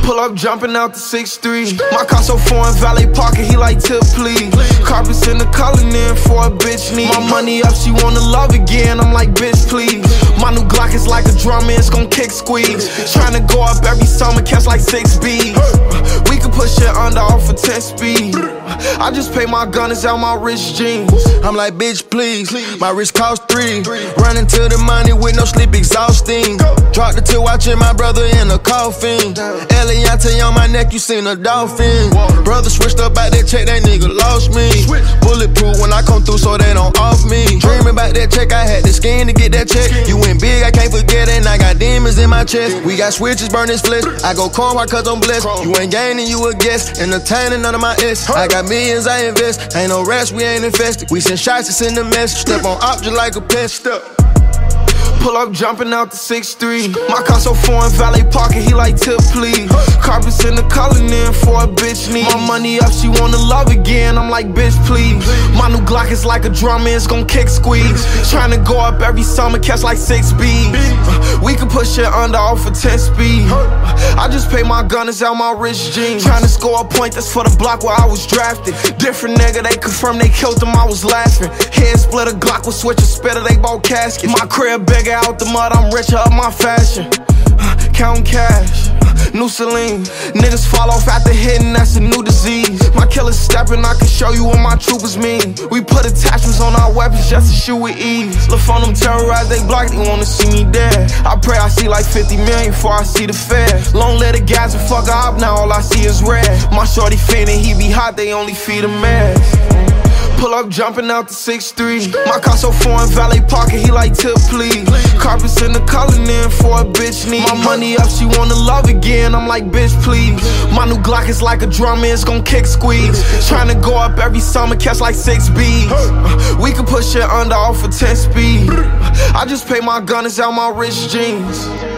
Pull up, jumping out the 6'3". My car so foreign, valet parking, he like tip please. Carpets in the color in for a bitch need. My money up, she wanna love again, I'm like bitch please. My new Glock is like a drum, it's gon' kick squeeze. Tryna go up every summer, catch like 6 B's. We can push it under off for 10 speed. I just pay my gun, it's out my rich jeans. I'm like bitch please, my wrist cost 3. Running to the money with no sleep, exhausting. Dropped the two, watching my brother in a coffin. Eliante on my neck, you seen a dolphin. Brother switched up out that check, that nigga lost me. Bulletproof when I come through, so they don't off me. Dreaming about that check, I had the skin to get that check. You went big, I can't forget it, and I got demons in my chest. We got switches, burn this flesh. I go corn white cause I'm blessed. You ain't gaining, you a guest. Entertaining none of my S. I got millions, I invest. Ain't no rest, we ain't infested. We send shots, it's in the mess. Step on up just like a pest. Step. Pull up, jumping out the 6'3". My car so foreign, valet parking, he like tip please. Carpets in the color in for a bitch need. My money up, she wanna love again, I'm like bitch please. My new Glock is like a drum, it's gon' kick squeeze. Tryna go up every summer, catch like 6 B's. We can push it under off for 10 speed. I just pay my gun, it's out my rich jeans. Tryna score a point, that's for the block where I was drafted. Different nigga, they confirmed they killed him, I was laughing. Head split, a Glock with switch, a spitter, they both caskets. My crib bigger out the mud, I'm richer up my fashion. Counting cash, new Celine. Niggas fall off after hitting, that's a new disease. My killer's stepping, I can show you what my troopers mean. We put attachments on our weapons just to shoot with ease. Look on them terrorize, they block, they wanna see me dead. I pray I see like 50 million before I see the feds. Long let the gas and fuck her up, now all I see is red. My shorty fainting, he be hot, they only feed him meds. Pull up, jumping out the 6'3". My car so foreign, valet parking, he like tip please. Carpets in the color in for a bitch need. My money up, she wanna love again, I'm like bitch please. My new Glock is like a drum, it's gon' kick squeeze. Tryna go up every summer, catch like 6 B's. We can push it under off for 10 speed. I just pay my gun, it's out my rich jeans.